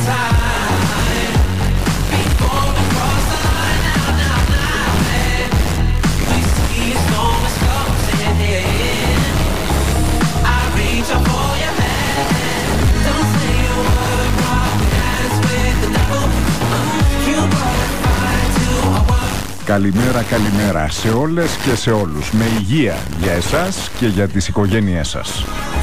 Καλημέρα, καλημέρα σε όλες και σε όλους. Με υγεία για εσάς και για τις οικογένειές σας.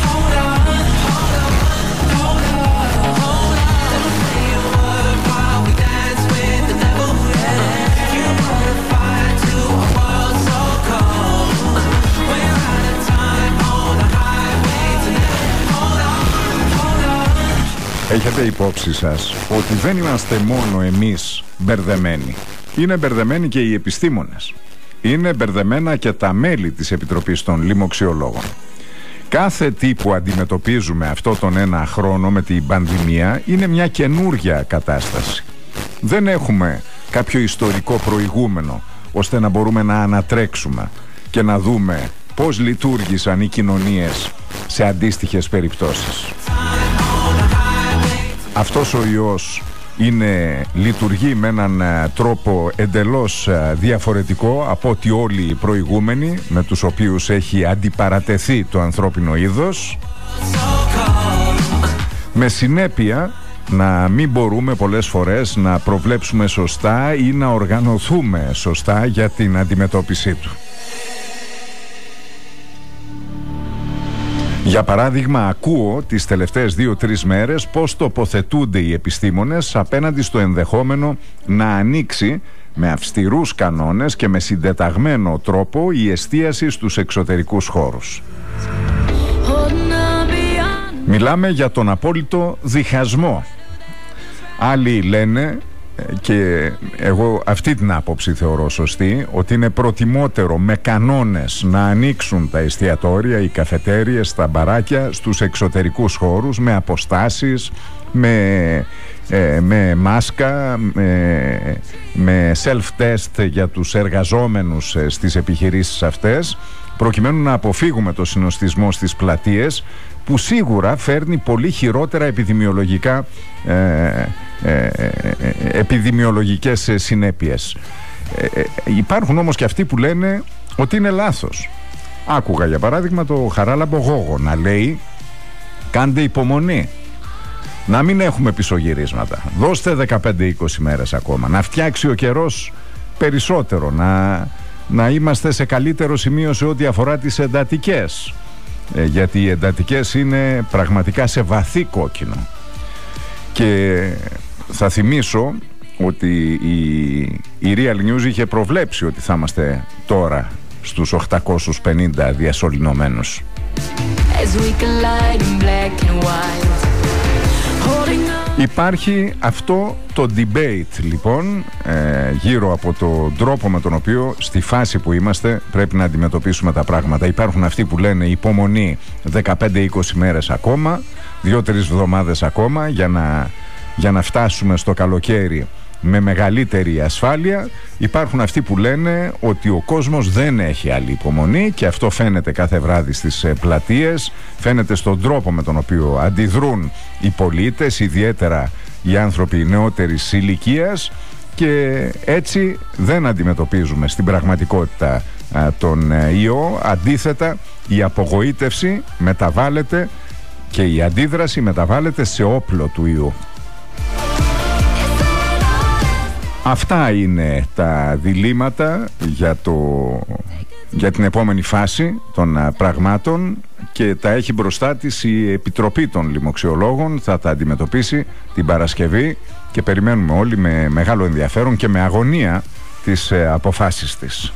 Έχετε υπόψη σας ότι δεν είμαστε μόνο εμείς μπερδεμένοι. Είναι μπερδεμένοι και οι επιστήμονες. Είναι μπερδεμένα και τα μέλη της Επιτροπής των Λοιμοξιολόγων. Κάθε τι που αντιμετωπίζουμε αυτό τον ένα χρόνο με την πανδημία είναι μια καινούργια κατάσταση. Δεν έχουμε κάποιο ιστορικό προηγούμενο ώστε να μπορούμε να ανατρέξουμε και να δούμε πώς λειτουργήσαν οι κοινωνίες σε αντίστοιχες περιπτώσεις. Αυτός ο ιός λειτουργεί με έναν τρόπο εντελώς διαφορετικό από ότι όλοι οι προηγούμενοι με τους οποίους έχει αντιπαρατεθεί το ανθρώπινο είδος, με συνέπεια να μην μπορούμε πολλές φορές να προβλέψουμε σωστά ή να οργανωθούμε σωστά για την αντιμετώπιση του. Για παράδειγμα, ακούω τις τελευταίες 2-3 μέρες πώς τοποθετούνται οι επιστήμονες απέναντι στο ενδεχόμενο να ανοίξει με αυστηρούς κανόνες και με συντεταγμένο τρόπο η εστίαση στους εξωτερικούς χώρους. Μιλάμε για τον απόλυτο διχασμό. Άλλοι λένε, και εγώ αυτή την άποψη θεωρώ σωστή, ότι είναι προτιμότερο με κανόνες να ανοίξουν τα εστιατόρια, οι καφετέριες, τα μπαράκια στους εξωτερικούς χώρους, με αποστάσεις, με μάσκα, με self-test για τους εργαζόμενους στις επιχειρήσεις αυτές, προκειμένου να αποφύγουμε το συνοστισμό στις πλατείες, που σίγουρα φέρνει πολύ χειρότερα επιδημιολογικές συνέπειες. Υπάρχουν όμως και αυτοί που λένε ότι είναι λάθος. Άκουγα για παράδειγμα το Χαράλαμπο Γόγο να λέει: κάντε υπομονή, να μην έχουμε πισωγυρίσματα, δώστε 15-20 μέρες ακόμα, να φτιάξει ο καιρός περισσότερο, να είμαστε σε καλύτερο σημείο σε ό,τι αφορά τις εντατικές, γιατί οι εντατικές είναι πραγματικά σε βαθύ κόκκινο. Και θα θυμίσω ότι η Real News είχε προβλέψει ότι θα είμαστε τώρα στους 850 διασωληνωμένους. Υπάρχει αυτό το debate λοιπόν γύρω από τον τρόπο με τον οποίο στη φάση που είμαστε πρέπει να αντιμετωπίσουμε τα πράγματα. Υπάρχουν αυτοί που λένε υπομονή 15-20 μέρες ακόμα, 2-3 εβδομάδες ακόμα για να φτάσουμε στο καλοκαίρι με μεγαλύτερη ασφάλεια. Υπάρχουν αυτοί που λένε ότι ο κόσμος δεν έχει άλλη υπομονή και αυτό φαίνεται κάθε βράδυ στις πλατείες, φαίνεται στον τρόπο με τον οποίο αντιδρούν οι πολίτες, ιδιαίτερα οι άνθρωποι νεότερης ηλικίας, και έτσι δεν αντιμετωπίζουμε στην πραγματικότητα τον ιό. Αντίθετα, η απογοήτευση μεταβάλλεται και η αντίδραση μεταβάλλεται σε όπλο του ιού. Αυτά είναι τα διλήμματα για την επόμενη φάση των πραγμάτων και τα έχει μπροστά της η Επιτροπή των Λοιμοξιολόγων. Θα τα αντιμετωπίσει την Παρασκευή και περιμένουμε όλοι με μεγάλο ενδιαφέρον και με αγωνία τις αποφάσεις της.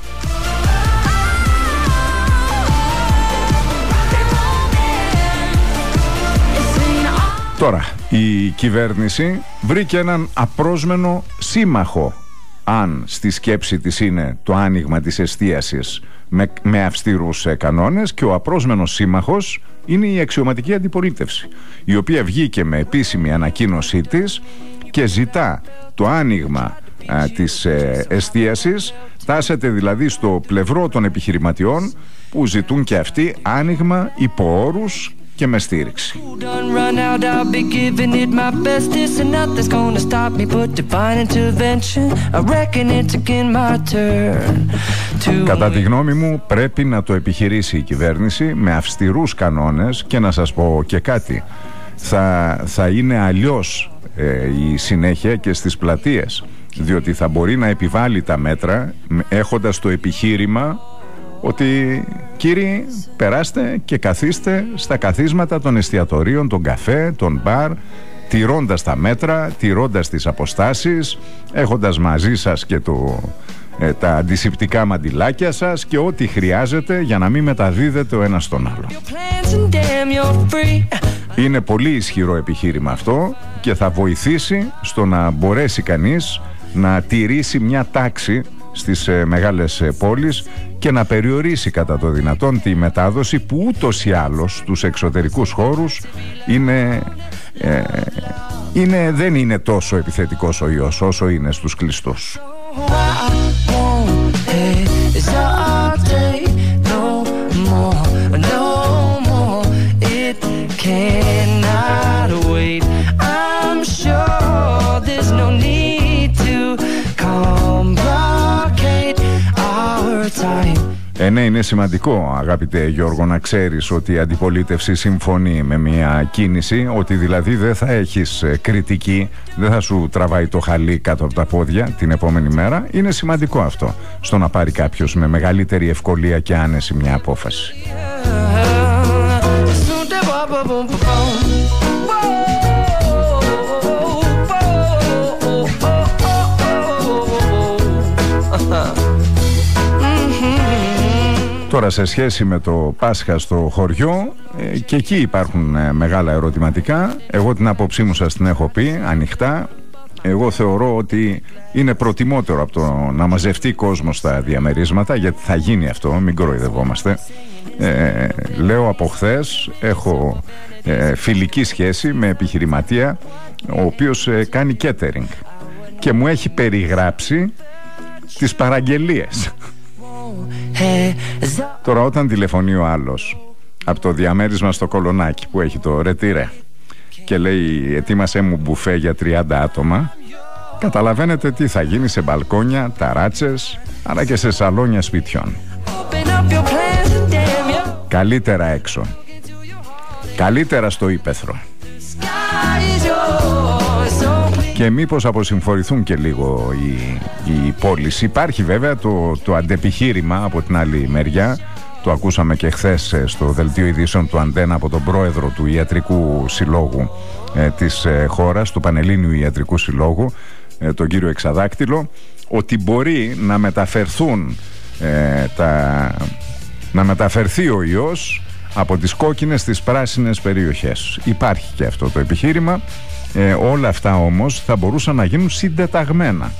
Τώρα, η κυβέρνηση βρήκε έναν απρόσμενο σύμμαχο, αν στη σκέψη της είναι το άνοιγμα της εστίασης με αυστηρούς κανόνες, και ο απρόσμενος σύμμαχος είναι η αξιωματική αντιπολίτευση, η οποία βγήκε με επίσημη ανακοίνωσή της και ζητά το άνοιγμα της εστίασης. Τάσεται δηλαδή στο πλευρό των επιχειρηματιών που ζητούν και αυτοί άνοιγμα υπό όρους και με στήριξη. Κατά τη γνώμη μου πρέπει να το επιχειρήσει η κυβέρνηση με αυστηρούς κανόνες και να σας πω και κάτι. Θα είναι αλλιώς η συνέχεια και στις πλατείες, διότι θα μπορεί να επιβάλλει τα μέτρα έχοντας το επιχείρημα ότι κύριοι περάστε και καθίστε στα καθίσματα των εστιατορίων, των καφέ, των μπαρ, τηρώντας τα μέτρα, τηρώντας τις αποστάσεις, έχοντας μαζί σας και τα αντισηπτικά μαντιλάκια σας και ό,τι χρειάζεται για να μην μεταδίδετε ο ένας στον άλλο. Είναι πολύ ισχυρό επιχείρημα αυτό και θα βοηθήσει στο να μπορέσει κανείς να τηρήσει μια τάξη στις μεγάλες πόλεις και να περιορίσει κατά το δυνατόν τη μετάδοση που ούτως ή άλλως στους εξωτερικούς χώρους δεν είναι τόσο επιθετικός ο ιός όσο είναι στους κλειστούς. Ναι, είναι σημαντικό, αγαπητέ Γιώργο, να ξέρεις ότι η αντιπολίτευση συμφωνεί με μια κίνηση, ότι δηλαδή δεν θα έχεις κριτική, δεν θα σου τραβάει το χαλί κάτω από τα πόδια την επόμενη μέρα. Είναι σημαντικό αυτό, στο να πάρει κάποιος με μεγαλύτερη ευκολία και άνεση μια απόφαση. Τώρα σε σχέση με το Πάσχα στο χωριό, και εκεί υπάρχουν μεγάλα ερωτηματικά. Εγώ την άποψή μου σας την έχω πει ανοιχτά. Εγώ θεωρώ ότι είναι προτιμότερο από το να μαζευτεί κόσμο στα διαμερίσματα, γιατί θα γίνει αυτό, μην κοροϊδευόμαστε. Λέω από χθες, έχω φιλική σχέση με επιχειρηματία ο οποίος κάνει catering και μου έχει περιγράψει τις παραγγελίες. Τώρα όταν τηλεφωνεί ο άλλος από το διαμέρισμα στο Κολονάκι που έχει το ρετυρέ και λέει ετοίμασέ μου μπουφέ για 30 άτομα, καταλαβαίνετε τι θα γίνει σε μπαλκόνια, ταράτσες, αλλά και σε σαλόνια σπιτιών. Καλύτερα έξω, καλύτερα στο ύπαιθρο. Και μήπως αποσυμφορηθούν και λίγο οι πόλεις. Υπάρχει βέβαια το αντεπιχείρημα από την άλλη μεριά. Το ακούσαμε και χθες στο δελτίο ειδήσεων του Αντένα από τον πρόεδρο του Ιατρικού Συλλόγου της χώρας, του Πανελλήνιου Ιατρικού Συλλόγου, τον κύριο Εξαδάκτυλο, ότι μπορεί να μεταφερθούν να μεταφερθεί ο ιός από τις κόκκινες στις πράσινες περιοχές. Υπάρχει και αυτό το επιχείρημα. Όλα αυτά όμως θα μπορούσαν να γίνουν συντεταγμένα.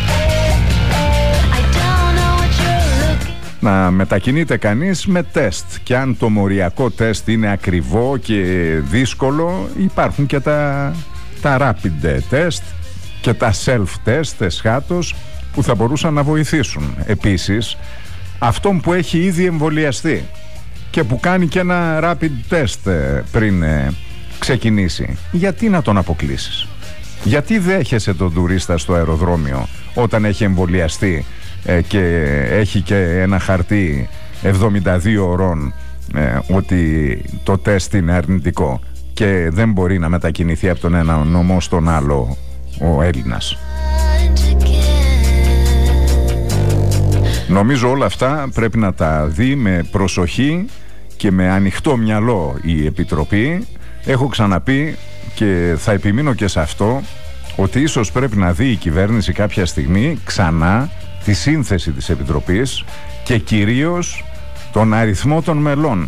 Να μετακινείται κανείς με τεστ, και αν το μοριακό τεστ είναι ακριβό και δύσκολο, υπάρχουν και τα rapid test και τα self-test εσχάτως που θα μπορούσαν να βοηθήσουν. Επίσης, αυτόν που έχει ήδη εμβολιαστεί και που κάνει και ένα rapid test πριν ξεκινήσει, γιατί να τον αποκλείσεις? Γιατί δέχεσαι τον τουρίστα στο αεροδρόμιο όταν έχει εμβολιαστεί και έχει και ένα χαρτί 72 ωρών ότι το τεστ είναι αρνητικό και δεν μπορεί να μετακινηθεί από τον ένα νομό στον άλλο ο Έλληνας? Νομίζω όλα αυτά πρέπει να τα δει με προσοχή και με ανοιχτό μυαλό η Επιτροπή. Έχω ξαναπεί και θα επιμείνω και σε αυτό, ότι ίσως πρέπει να δει η κυβέρνηση κάποια στιγμή ξανά τη σύνθεση της Επιτροπής και κυρίως τον αριθμό των μελών.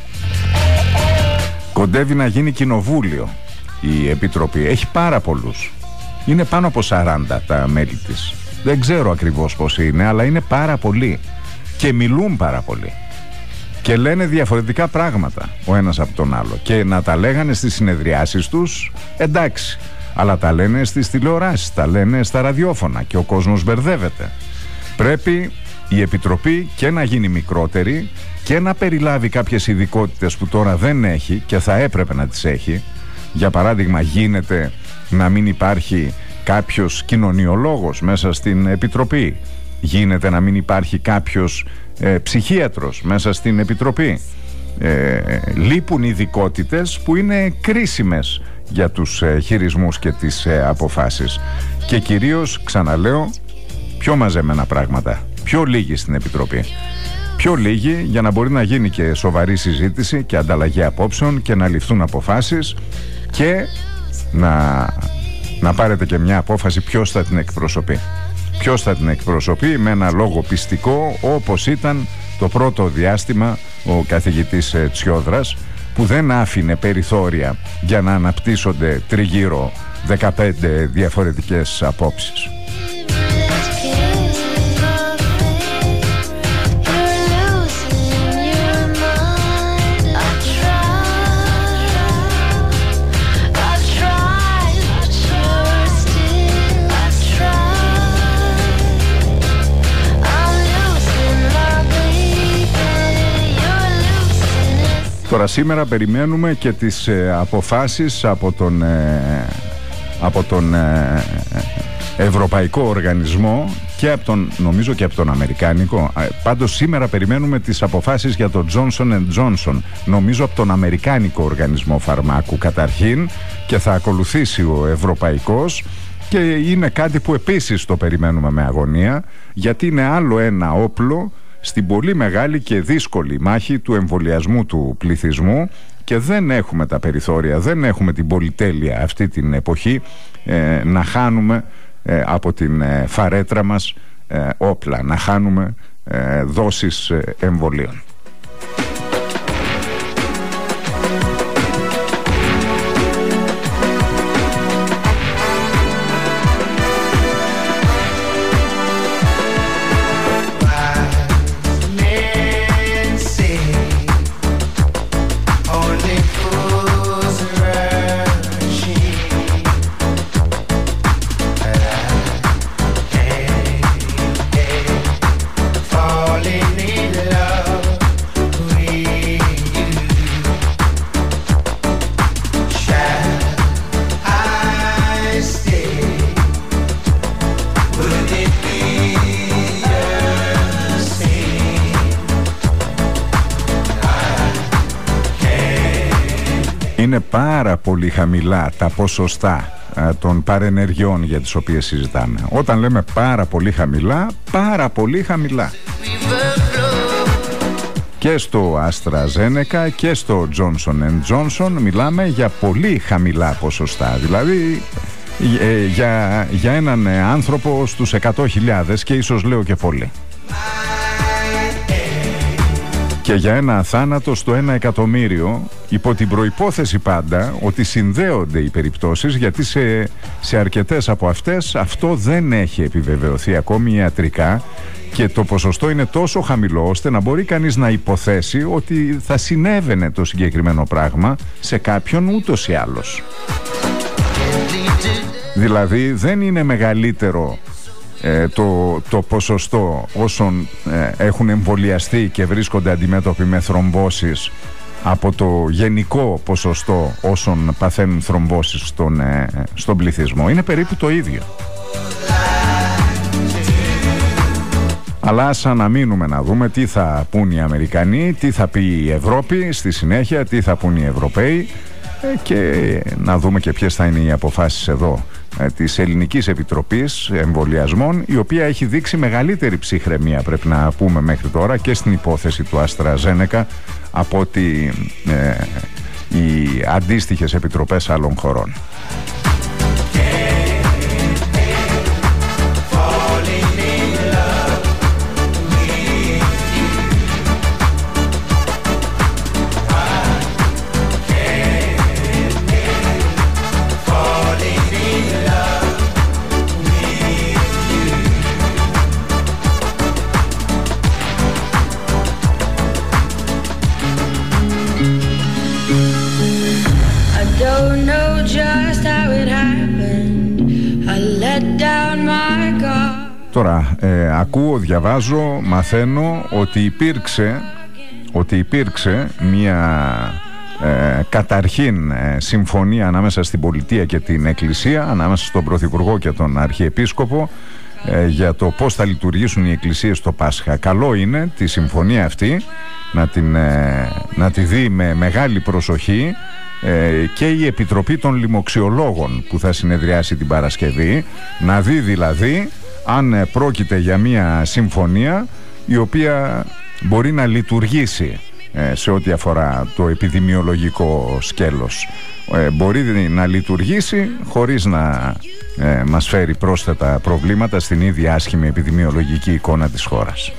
Κοντεύει να γίνει κοινοβούλιο η Επιτροπή. Έχει πάρα πολλούς. Είναι πάνω από 40 τα μέλη της. Δεν ξέρω ακριβώς πώς είναι, αλλά είναι πάρα πολλοί και μιλούν πάρα πολύ και λένε διαφορετικά πράγματα ο ένας από τον άλλο, και να τα λέγανε στις συνεδριάσεις τους, εντάξει, αλλά τα λένε στις τηλεοράσεις, τα λένε στα ραδιόφωνα και ο κόσμος μπερδεύεται. Πρέπει η Επιτροπή και να γίνει μικρότερη και να περιλάβει κάποιες ειδικότητες που τώρα δεν έχει και θα έπρεπε να τις έχει. Για παράδειγμα, γίνεται να μην υπάρχει κάποιος κοινωνιολόγος μέσα στην Επιτροπή. Γίνεται να μην υπάρχει κάποιος ψυχίατρος μέσα στην Επιτροπή. Λείπουν ειδικότητες που είναι κρίσιμες για τους χειρισμούς και τις αποφάσεις. Και κυρίως, ξαναλέω, πιο μαζεμένα πράγματα, πιο λίγοι στην Επιτροπή. Πιο λίγοι για να μπορεί να γίνει και σοβαρή συζήτηση και ανταλλαγή απόψεων και να ληφθούν αποφάσεις και να πάρετε και μια απόφαση ποιος θα την εκπροσωπεί. Ποιος θα την εκπροσωπεί με ένα λόγο πιστικό, όπως ήταν το πρώτο διάστημα ο καθηγητής Τσιόδρας, που δεν άφηνε περιθώρια για να αναπτύσσονται τριγύρω 15 διαφορετικές απόψεις. Τώρα σήμερα περιμένουμε και τις αποφάσεις από τον Ευρωπαϊκό Οργανισμό και από τον, νομίζω και από τον Αμερικάνικο. Πάντως σήμερα περιμένουμε τις αποφάσεις για τον Johnson & Johnson, νομίζω από τον Αμερικάνικο Οργανισμό Φαρμάκου καταρχήν, και θα ακολουθήσει ο Ευρωπαϊκός. Και είναι κάτι που επίσης το περιμένουμε με αγωνία, γιατί είναι άλλο ένα όπλο στην πολύ μεγάλη και δύσκολη μάχη του εμβολιασμού του πληθυσμού, και δεν έχουμε τα περιθώρια, δεν έχουμε την πολυτέλεια αυτή την εποχή να χάνουμε από την φαρέτρα μας όπλα, να χάνουμε δόσεις εμβολίων. Είναι πάρα πολύ χαμηλά τα ποσοστά των παρενεργειών για τις οποίες συζητάμε. Όταν λέμε πάρα πολύ χαμηλά, πάρα πολύ χαμηλά. Και στο AstraZeneca και στο Johnson & Johnson μιλάμε για πολύ χαμηλά ποσοστά. Δηλαδή για έναν άνθρωπο στους 100.000, και ίσως λέω και πολύ. Και για ένα θάνατο στο 1 εκατομμύριο, υπό την προϋπόθεση πάντα ότι συνδέονται οι περιπτώσεις, γιατί σε αρκετές από αυτές αυτό δεν έχει επιβεβαιωθεί ακόμη ιατρικά, και το ποσοστό είναι τόσο χαμηλό ώστε να μπορεί κανείς να υποθέσει ότι θα συνέβαινε το συγκεκριμένο πράγμα σε κάποιον ούτως ή άλλως. Δηλαδή δεν είναι μεγαλύτερο το ποσοστό όσων έχουν εμβολιαστεί και βρίσκονται αντιμέτωποι με θρομβώσεις από το γενικό ποσοστό όσων παθαίνουν θρομβώσεις στον πληθυσμό. Είναι περίπου το ίδιο. Αλλά ας αναμείνουμε να δούμε τι θα πούν οι Αμερικανοί, τι θα πει η Ευρώπη στη συνέχεια, τι θα πούν οι Ευρωπαίοι, και να δούμε και ποιες θα είναι οι αποφάσεις εδώ της Ελληνικής Επιτροπής Εμβολιασμών, η οποία έχει δείξει μεγαλύτερη ψυχραιμία, πρέπει να πούμε, μέχρι τώρα και στην υπόθεση του AstraZeneca από ότι οι αντίστοιχες επιτροπές άλλων χωρών. Τώρα ακούω, διαβάζω, μαθαίνω ότι υπήρξε μια καταρχήν συμφωνία ανάμεσα στην πολιτεία και την Εκκλησία, ανάμεσα στον Πρωθυπουργό και τον Αρχιεπίσκοπο, για το πώς θα λειτουργήσουν οι εκκλησίες το Πάσχα. Καλό είναι τη συμφωνία αυτή να τη δει με μεγάλη προσοχή και η Επιτροπή των Λοιμοξιολόγων που θα συνεδριάσει την Παρασκευή, να δει δηλαδή αν πρόκειται για μια συμφωνία η οποία μπορεί να λειτουργήσει σε ό,τι αφορά το επιδημιολογικό σκέλος. Μπορεί να λειτουργήσει χωρίς να μας φέρει πρόσθετα προβλήματα στην ίδια άσχημη επιδημιολογική εικόνα της χώρας.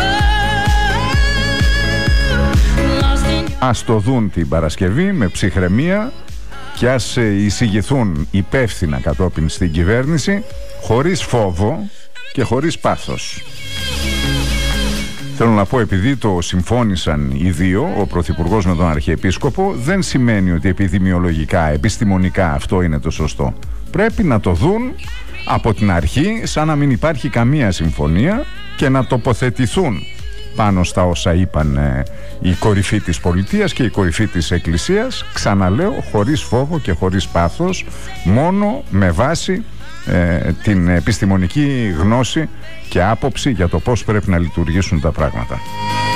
Ας το δουν την Παρασκευή με ψυχραιμία και ας εισηγηθούν υπεύθυνα κατόπιν στην κυβέρνηση, χωρίς φόβο και χωρίς πάθος. Θέλω να πω, επειδή το συμφώνησαν οι δύο, ο Πρωθυπουργός με τον Αρχιεπίσκοπο, δεν σημαίνει ότι επιδημιολογικά, επιστημονικά αυτό είναι το σωστό. Πρέπει να το δουν από την αρχή, σαν να μην υπάρχει καμία συμφωνία, και να τοποθετηθούν πάνω στα όσα είπαν η κορυφή της πολιτείας και η κορυφή της Εκκλησίας, ξαναλέω, χωρίς φόβο και χωρίς πάθος, μόνο με βάση την επιστημονική γνώση και άποψη για το πώς πρέπει να λειτουργήσουν τα πράγματα.